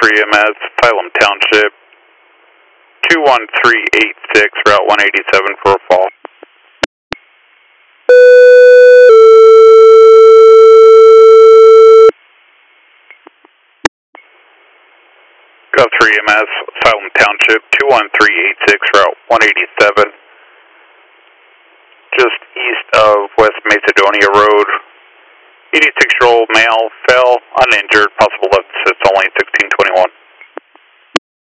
3MS, Phylum Township, 21386, Route 187 for a fall. Gov 3MS, Phylum Township, 21386, Route 187, just east of West Macedonia Road. 86-year-old male fell, uninjured, possible left assist only 1621.